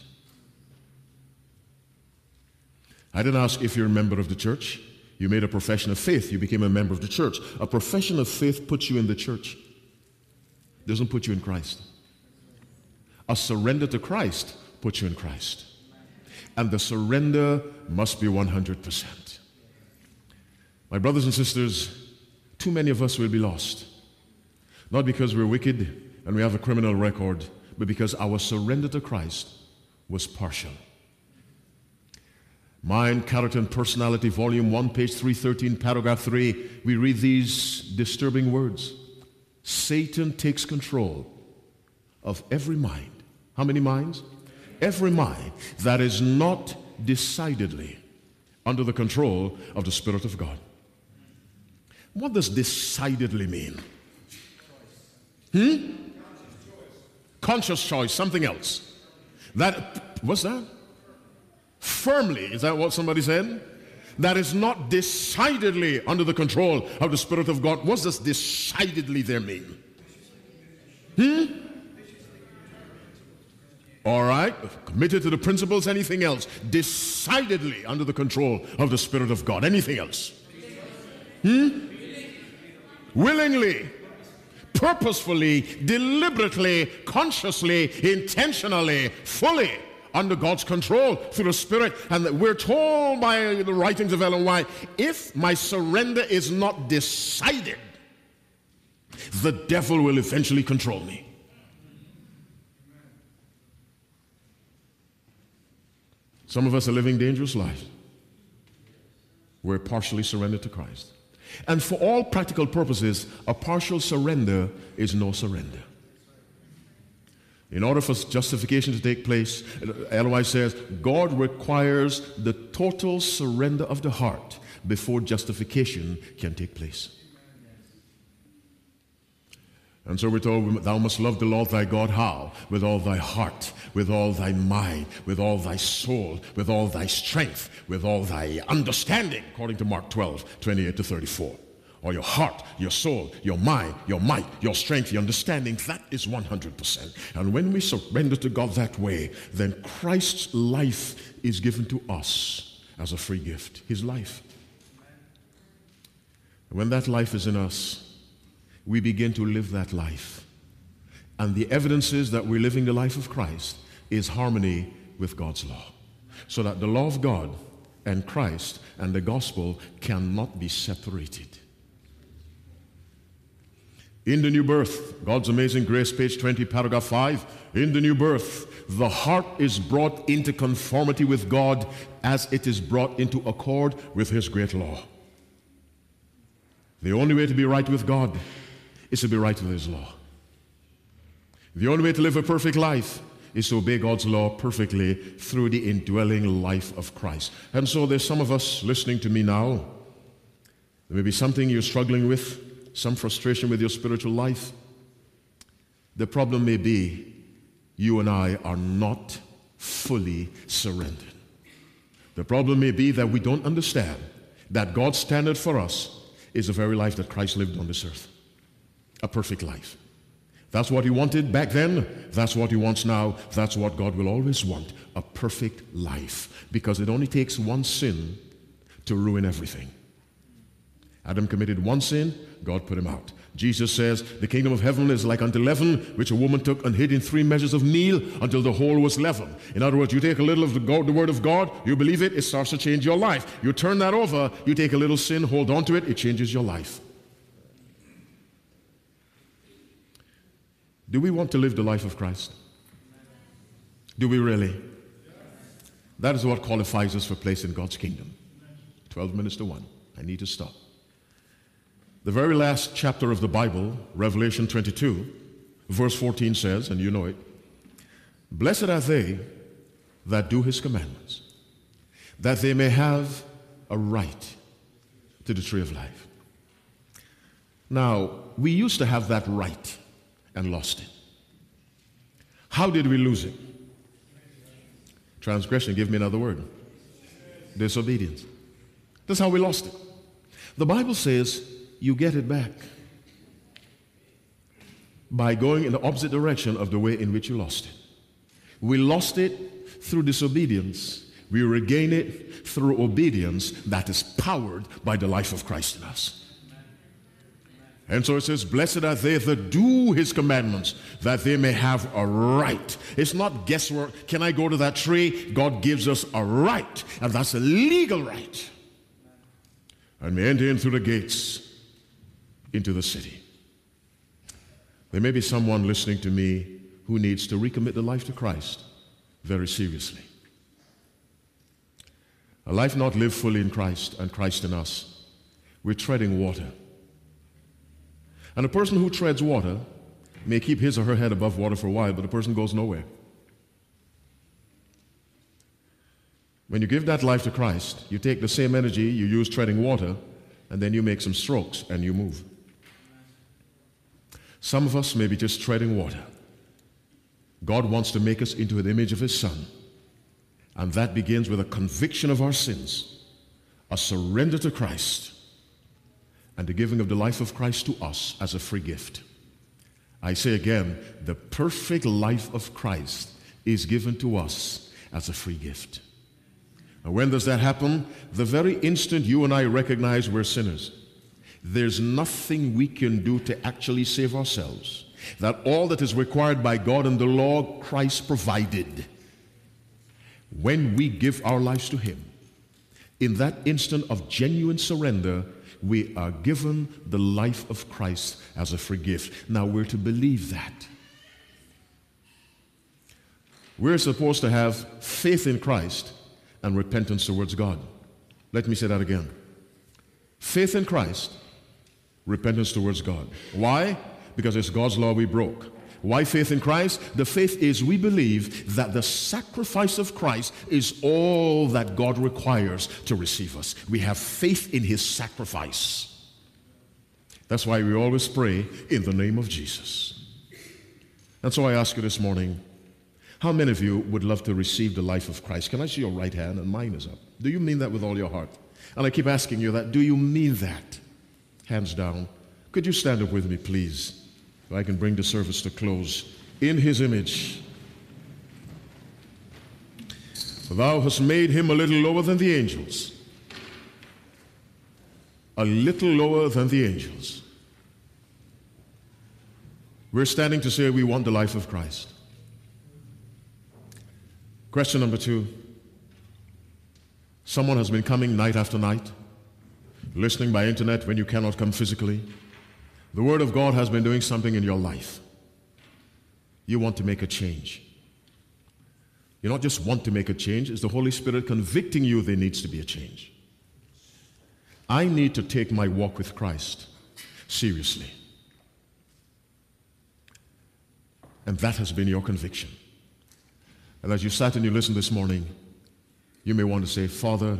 I didn't ask if you're a member of the church. You made a profession of faith. You became a member of the church. A profession of faith puts you in the church. Doesn't put you in Christ. A surrender to Christ puts you in Christ. And the surrender must be 100%. My brothers and sisters, too many of us will be lost. Not because we're wicked and we have a criminal record, but because our surrender to Christ was partial. Mind, Character, and Personality, Volume 1, page 313, paragraph 3, we read these disturbing words. Satan takes control of every mind. How many minds? Every mind that is not decidedly under the control of the Spirit of God. What does decidedly mean? Conscious choice, something else. What's that? Firmly, is that what somebody said? That is not decidedly under the control of the Spirit of God. What does decidedly there mean? All right, committed to the principles, anything else? Decidedly under the control of the Spirit of God. Anything else? Willingly, purposefully, deliberately, consciously, intentionally, fully under God's control through the Spirit. And we're told by the writings of Ellen White, if my surrender is not decided, the devil will eventually control me. Some of us are living dangerous lives. We're partially surrendered to Christ. And for all practical purposes, a partial surrender is no surrender. In order for justification to take place, Ellen White says, God requires the total surrender of the heart before justification can take place. And so we're told, thou must love the Lord thy God how? With all thy heart, with all thy mind, with all thy soul, with all thy strength, with all thy understanding, according to Mark 12, 28 to 34. Or your heart, your soul, your mind, your might, your strength, your understanding, that is 100%. And when we surrender to God that way, then Christ's life is given to us as a free gift, his life. When that life is in us, we begin to live that life. And the evidence is that we're living the life of Christ is harmony with God's law. So that the law of God and Christ and the gospel cannot be separated. In the new birth, God's amazing grace, page 20, paragraph 5. In the new birth, the heart is brought into conformity with God as it is brought into accord with his great law. The only way to be right with God is to be right with his law. The only way to live a perfect life is to obey God's law perfectly through the indwelling life of Christ. And so there's some of us listening to me now. There may be something you're struggling with, some frustration with your spiritual life. The problem may be you and I are not fully surrendered. The problem may be that we don't understand that God's standard for us is the very life that Christ lived on this earth. A perfect life. That's what he wanted back then. That's what he wants now. That's what God will always want. A perfect life. Because it only takes one sin to ruin everything. Adam committed one sin, God put him out. Jesus says, the kingdom of heaven is like unto leaven, which a woman took and hid in 3 measures of meal until the whole was leavened. In other words, you take a little of the word of God, you believe it, it starts to change your life. You turn that over, you take a little sin, hold on to it, it changes your life. Do we want to live the life of Christ? Do we really? That is what qualifies us for place in God's kingdom. 12 minutes to 1. I need to stop. The very last chapter of the Bible, Revelation 22, verse 14 says, and you know it, blessed are they that do his commandments, that they may have a right to the tree of life. Now, we used to have that right and lost it. How did we lose it? Transgression, give me another word. Disobedience. That's how we lost it. The Bible says you get it back by going in the opposite direction of the way in which you lost it. We lost it through disobedience. We regain it through obedience that is powered by the life of Christ in us. And so it says, blessed are they that do his commandments, that they may have a right. It's not guesswork. Can I go to that tree? God gives us a right, and that's a legal right. And we enter in through the gates into the city. There may be someone listening to me who needs to recommit their life to Christ very seriously. A life not lived fully in Christ and Christ in us, we're treading water. And a person who treads water may keep his or her head above water for a while, but the person goes nowhere. When you give that life to Christ, you take the same energy you use treading water, and then you make some strokes and you move. Some of us may be just treading water. God wants to make us into an image of His Son, and that begins with a conviction of our sins, a surrender to Christ, and the giving of the life of Christ to us as a free gift. I say again, the perfect life of Christ is given to us as a free gift. And when does that happen? The very instant you and I recognize we're sinners. There's nothing we can do to actually save ourselves. That all that is required by God and the law, Christ provided. When we give our lives to Him, in that instant of genuine surrender, we are given the life of Christ as a free gift. Now we're to believe that. We're supposed to have faith in Christ and repentance towards God. Let me say that again. Faith in Christ, repentance towards God. Why? Because it's God's law we broke. Why faith in Christ? The faith is we believe that the sacrifice of Christ is all that God requires to receive us. We have faith in His sacrifice. That's why we always pray in the name of Jesus. And so I ask you this morning, how many of you would love to receive the life of Christ? Can I see your right hand? And mine is up. Do you mean that with all your heart? And I keep asking you that. Do you mean that? Hands down. Could you stand up with me, please? So I can bring the service to close. In His image, Thou hast made Him a little lower than the angels. A little lower than the angels. We're standing to say we want the life of Christ. Question number 2. Someone has been coming night after night, listening by internet when you cannot come physically. The Word of God has been doing something in your life. You want to make a change. You not just want to make a change, it's the Holy Spirit convicting you there needs to be a change. I need to take my walk with Christ seriously. And that has been your conviction. And as you sat and you listened this morning, you may want to say, Father,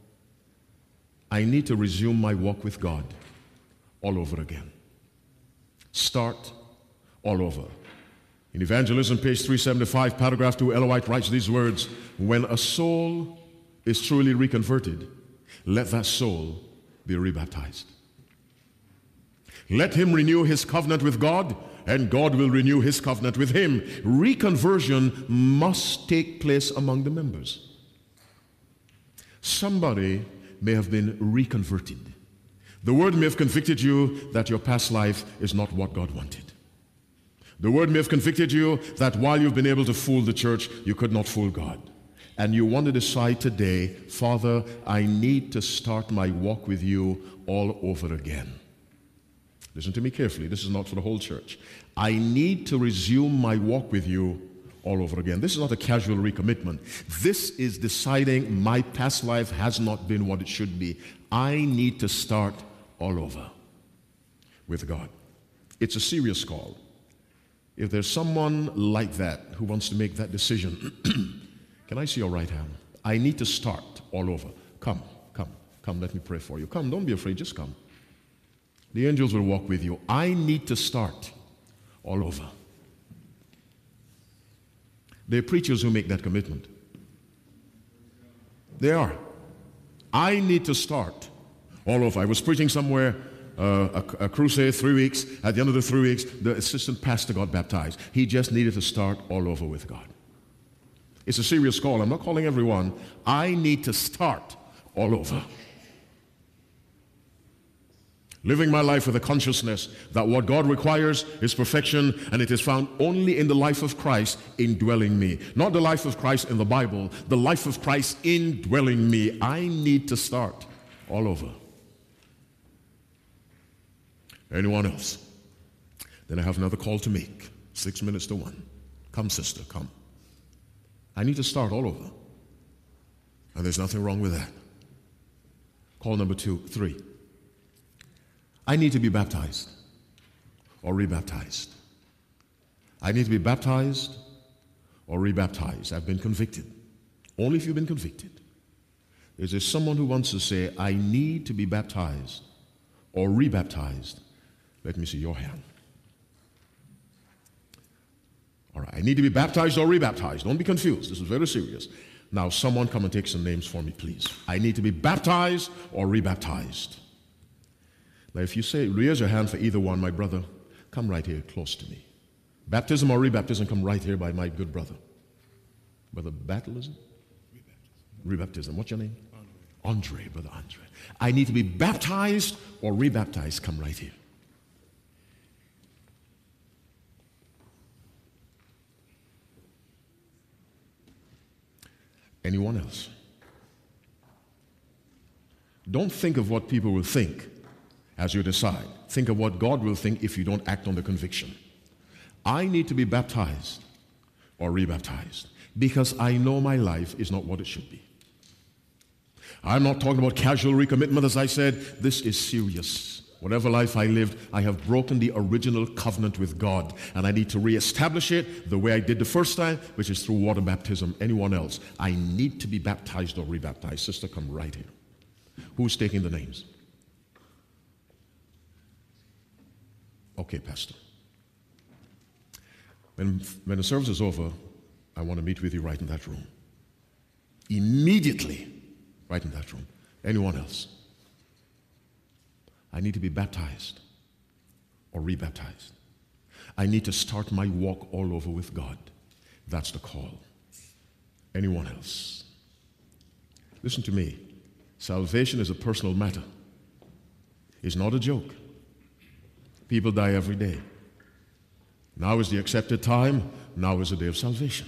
I need to resume my walk with God all over again. Start all over. In Evangelism, page 375, paragraph 2, Ellen White writes these words, when a soul is truly reconverted, let that soul be rebaptized. Let him renew his covenant with God, and God will renew His covenant with him. Reconversion must take place among the members. Somebody may have been reconverted. The Word may have convicted you that your past life is not what God wanted. The Word may have convicted you that while you've been able to fool the church, you could not fool God. And you want to decide today, Father, I need to start my walk with you all over again. Listen to me carefully. This is not for the whole church. I need to resume my walk with you all over again. This is not a casual recommitment. This is deciding my past life has not been what it should be. I need to start all over with God. It's a serious call. If there's someone like that who wants to make that decision, can I see your right hand? I need to start all over. Come, let me pray for you. Come, don't be afraid, just come. The angels will walk with you. I need to start all over. There are preachers who make that commitment. They are. I need to start all over. I was preaching somewhere, a crusade, 3 weeks. At the end of the 3 weeks, the assistant pastor got baptized. He just needed to start all over with God. It's a serious call. I'm not calling everyone. I need to start all over. Living my life with a consciousness that what God requires is perfection, and it is found only in the life of Christ indwelling me. Not the life of Christ in the Bible, the life of Christ indwelling me. I need to start all over. Anyone else? Then I have another call to make. 6 minutes to 1. Come, sister, come. I need to start all over. And there's nothing wrong with that. Call number 3. I need to be baptized or rebaptized. I need to be baptized or rebaptized. I've been convicted. Only if you've been convicted. Is there someone who wants to say, I need to be baptized or rebaptized? Let me see your hand. All right, I need to be baptized or rebaptized. Don't be confused. This is very serious. Now, someone come and take some names for me, please. I need to be baptized or rebaptized. Now, if you say, raise your hand for either one, my brother, come right here close to me. Baptism or rebaptism, come right here by my good brother. Brother Battleism? Rebaptism. What's your name? Andre, Brother Andre. I need to be baptized or rebaptized. Come right here. Anyone else? Don't think of what people will think as you decide. Think of what God will think if you don't act on the conviction. I need to be baptized or rebaptized because I know my life is not what it should be. I'm not talking about casual recommitment. As I said, this is serious. Whatever life I lived, I have broken the original covenant with God, and I need to reestablish it the way I did the first time, which is through water baptism. Anyone else? I need to be baptized or rebaptized. Sister, come right here. Who's taking the names? Okay, Pastor. When the service is over, I want to meet with you right in that room. Immediately, right in that room. Anyone else? I need to be baptized or rebaptized. I need to start my walk all over with God. That's the call. Anyone else? Listen to me. Salvation is a personal matter. It's not a joke. People die every day. Now is the accepted time. Now is the day of salvation.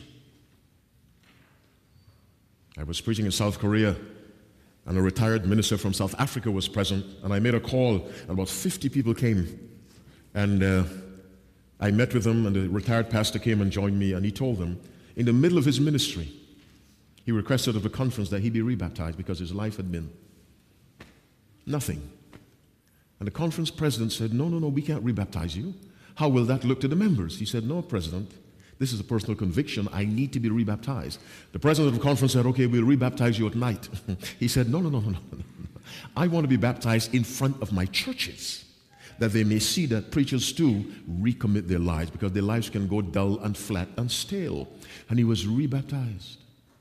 I was preaching in South Korea, and a retired minister from South Africa was present, and I made a call, and about 50 people came. And I met with them, and the retired pastor came and joined me, and he told them, in the middle of his ministry, he requested of the conference that he be rebaptized because his life had been nothing. And the conference president said, no, we can't rebaptize you. How will that look to the members? He said, no, President, this is a personal conviction. I need to be rebaptized. The president of the conference said, okay, we'll rebaptize you at night. He said, no. I want to be baptized in front of my churches, that they may see that preachers too recommit their lives, because their lives can go dull and flat and stale. And he was rebaptized.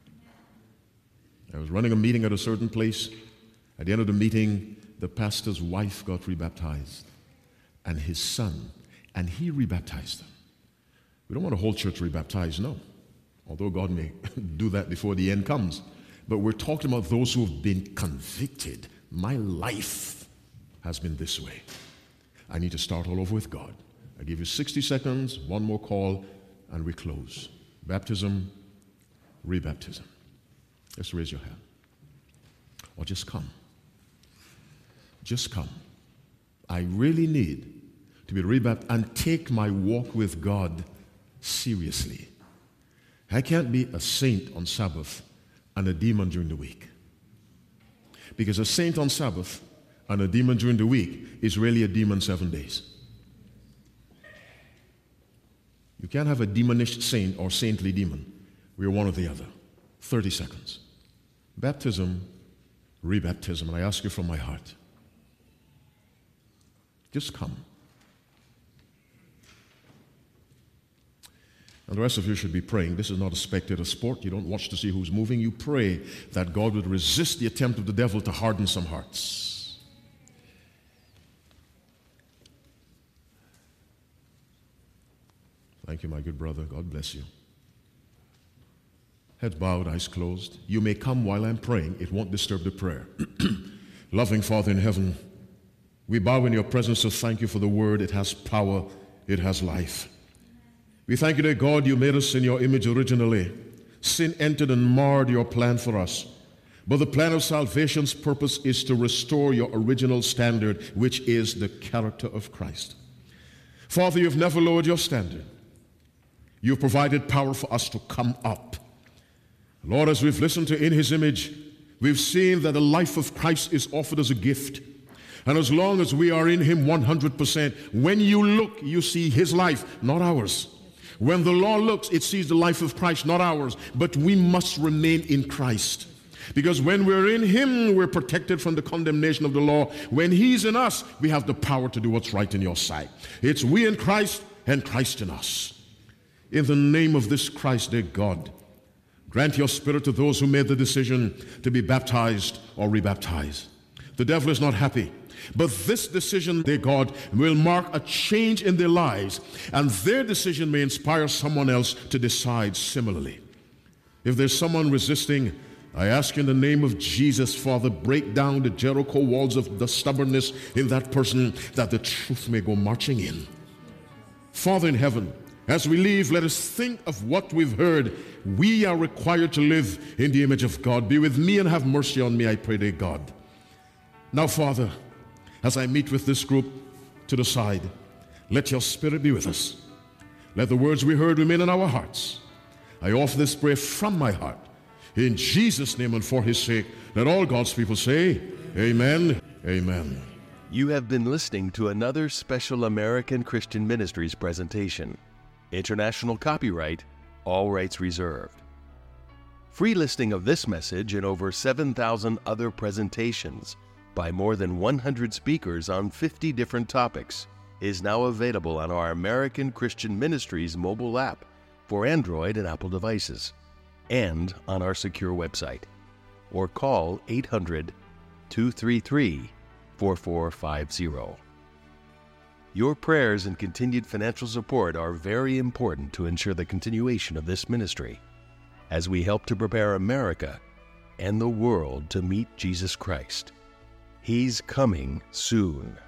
I was running a meeting at a certain place. At the end of the meeting, the pastor's wife got rebaptized, and his son, and he rebaptized them. We don't want a whole church rebaptized, no. Although God may do that before the end comes. But we're talking about those who have been convicted. My life has been this way. I need to start all over with God. I give you 60 seconds, one more call, and we close. Baptism, rebaptism. Just raise your hand. Or just come. Just come. I really need to be rebaptized and take my walk with God seriously. I can't be a saint on Sabbath and a demon during the week. Because a saint on Sabbath and a demon during the week is really a demon 7 days. You can't have a demonish saint or saintly demon. We are one or the other. 30 seconds. Baptism, rebaptism, and I ask you from my heart. Just come. And the rest of you should be praying. This is not a spectator sport. You don't watch to see who's moving. You pray that God would resist the attempt of the devil to harden some hearts. Thank you, my good brother. God bless you. Heads bowed, eyes closed. You may come while I'm praying. It won't disturb the prayer. Loving Father in heaven, we bow in your presence to thank you for the word. It has power. It has life. We thank you that God, you made us in your image originally. Sin entered and marred your plan for us. But the plan of salvation's purpose is to restore your original standard, which is the character of Christ. Father, you've never lowered your standard. You've provided power for us to come up. Lord, as we've listened to In His Image, we've seen that the life of Christ is offered as a gift. And as long as we are in Him 100%, when you look, you see His life, not ours. When the law looks, it sees the life of Christ, not ours. But we must remain in Christ. Because when we're in Him, we're protected from the condemnation of the law. When He's in us, we have the power to do what's right in your sight. It's we in Christ and Christ in us. In the name of this Christ, dear God, grant your Spirit to those who made the decision to be baptized or rebaptized. The devil is not happy. But this decision, dear God, will mark a change in their lives, and their decision may inspire someone else to decide similarly. If there's someone resisting, I ask in the name of Jesus, Father, break down the Jericho walls of the stubbornness in that person, that the truth may go marching in. Father in heaven, as we leave, let us think of what we've heard. We are required to live in the image of God. Be with me and have mercy on me, I pray, dear God. Now, Father, as I meet with this group to the side, let your Spirit be with us. Let the words we heard remain in our hearts. I offer this prayer from my heart. In Jesus' name and for His sake, let all God's people say, Amen, Amen. You have been listening to another special American Christian Ministries presentation. International copyright, all rights reserved. Free listing of this message and over 7,000 other presentations by more than 100 speakers on 50 different topics is now available on our American Christian Ministries mobile app for Android and Apple devices, and on our secure website. Or call 800-233-4450. Your prayers and continued financial support are very important to ensure the continuation of this ministry as we help to prepare America and the world to meet Jesus Christ. He's coming soon.